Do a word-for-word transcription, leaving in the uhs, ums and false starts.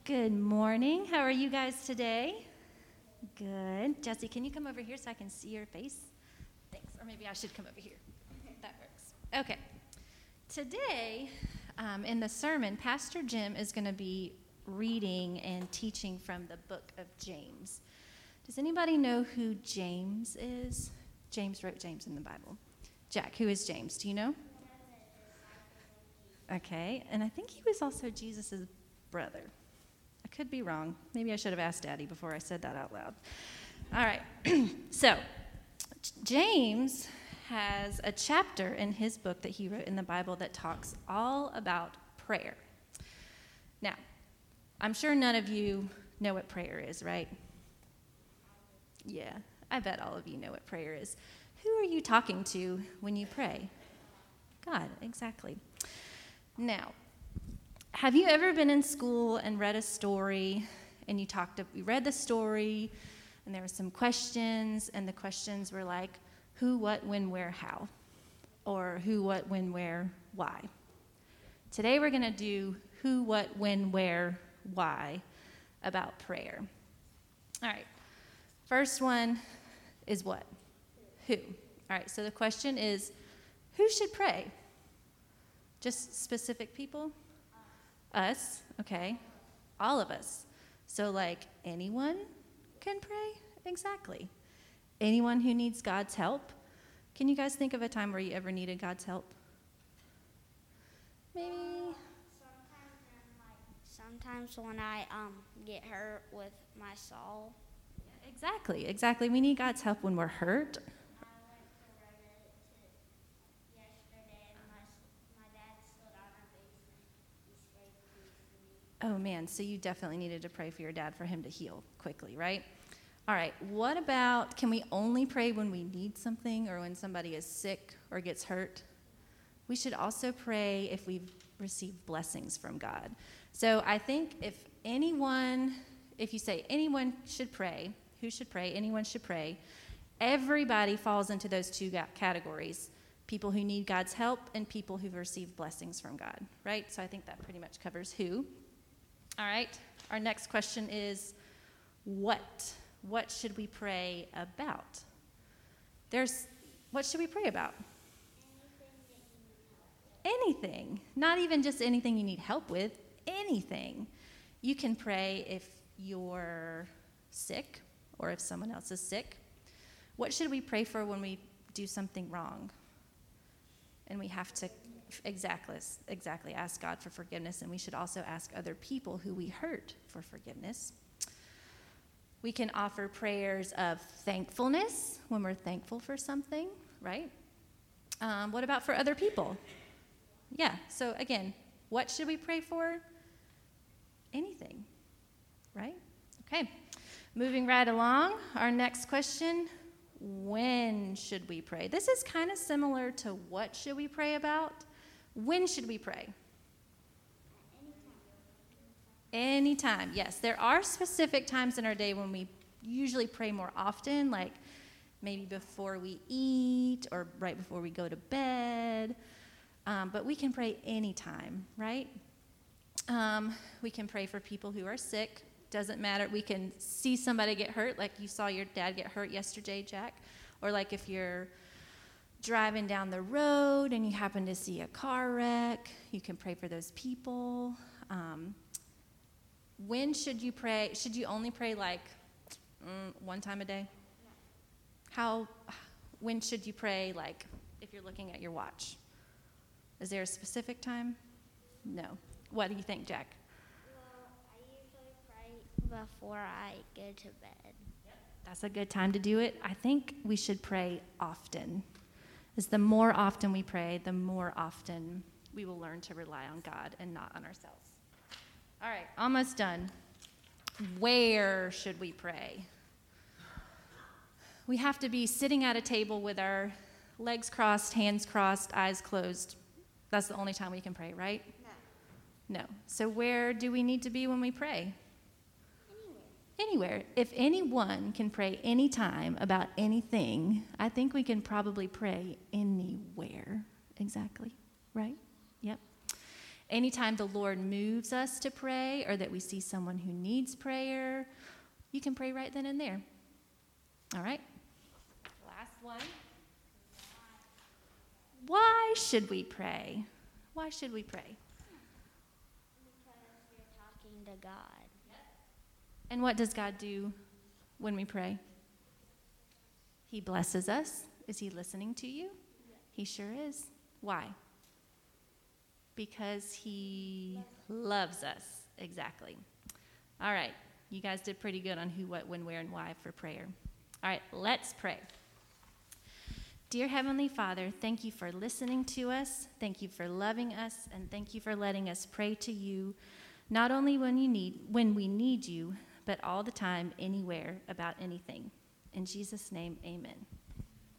Good morning. How are you guys today? Good. Jesse, can you come over here so I can see your face? Thanks. Or maybe I should come over here. That works. Okay. Today, um, in the sermon, Pastor Jim is going to be reading and teaching from the book of James. Does anybody know who James is? James wrote James in the Bible. Jack, who is James? Do you know? Okay. And I think he was also Jesus' brother. I could be wrong. Maybe I should have asked Daddy before I said that out loud. All right. So, James has a chapter in his book that he wrote in the Bible that talks all about prayer. Now, I'm sure none of you know what prayer is, right? Yeah, I bet all of you know what prayer is. Who are you talking to when you pray? God, exactly. Now, have you ever been in school and read a story, and you talked, you read the story, and there were some questions, and the questions were like, who, what, when, where, how? Or who, what, when, where, why? Today we're going to do who, what, when, where, why about prayer. All right. First one is what? Who. All right, so the question is, who should pray? Just specific people? Us, okay. All of us. So, like, anyone can pray? Exactly. Anyone who needs God's help? Can you guys think of a time where you ever needed God's help? Maybe. Sometimes, when, like, sometimes when I um get hurt with my saw. Yeah, exactly, exactly. We need God's help when we're hurt. I went to Reddit to yesterday, and my my dad stood on our basement. He sprayed the Oh, man, so you definitely needed to pray for your dad for him to heal quickly, right? All right, what about, can we only pray when we need something or when somebody is sick or gets hurt? We should also pray if we've received blessings from God. So I think if anyone, if you say anyone should pray, who should pray, anyone should pray, everybody falls into those two categories, people who need God's help and people who've received blessings from God, right? So I think that pretty much covers who. All right, our next question is what? What should we pray about? There's, what should we pray about? Anything. Not even just anything you need help with, anything. You can pray if you're sick or if someone else is sick. What should we pray for when we do something wrong? And we have to exactly, exactly ask God for forgiveness, and we should also ask other people who we hurt for forgiveness. We can offer prayers of thankfulness when we're thankful for something, right? Um, what about for other people? Yeah, so again, what should we pray for? Anything, right? Okay, moving right along, our next question, when should we pray? This is kind of similar to what should we pray about? When should we pray? Anytime, yes. There are specific times in our day when we usually pray more often, like maybe before we eat or right before we go to bed. Um, but we can pray anytime, right? Um, we can pray for people who are sick. Doesn't matter. We can see somebody get hurt, like you saw your dad get hurt yesterday, Jack. Or like if you're driving down the road and you happen to see a car wreck, you can pray for those people. Um, When should you pray? Should you only pray like mm, one time a day? No. How, when should you pray like if you're looking at your watch? Is there a specific time? No. What do you think, Jack? Well, I usually pray before I go to bed. That's a good time to do it. I think we should pray often. As the more often we pray, the more often we will learn to rely on God and not on ourselves. All right, almost done. Where should we pray? We have to be sitting at a table with our legs crossed, hands crossed, eyes closed. That's the only time we can pray, right? No. No. So where do we need to be when we pray? Anywhere. Anywhere. If anyone can pray anytime about anything, I think we can probably pray anywhere. Exactly. Right? Yep. Anytime the Lord moves us to pray or that we see someone who needs prayer, you can pray right then and there. All right? Last one. Why should we pray? Why should we pray? Because you're talking to God. And what does God do when we pray? He blesses us. Is he listening to you? He sure is. Why? Because he loves us. Exactly. All right. You guys did pretty good on who, what, when, where, and why for prayer. All right, let's pray. Dear Heavenly Father, thank you for listening to us. Thank you for loving us, and thank you for letting us pray to you, not only when you need, when we need you, but all the time, anywhere, about anything. In Jesus' name, amen.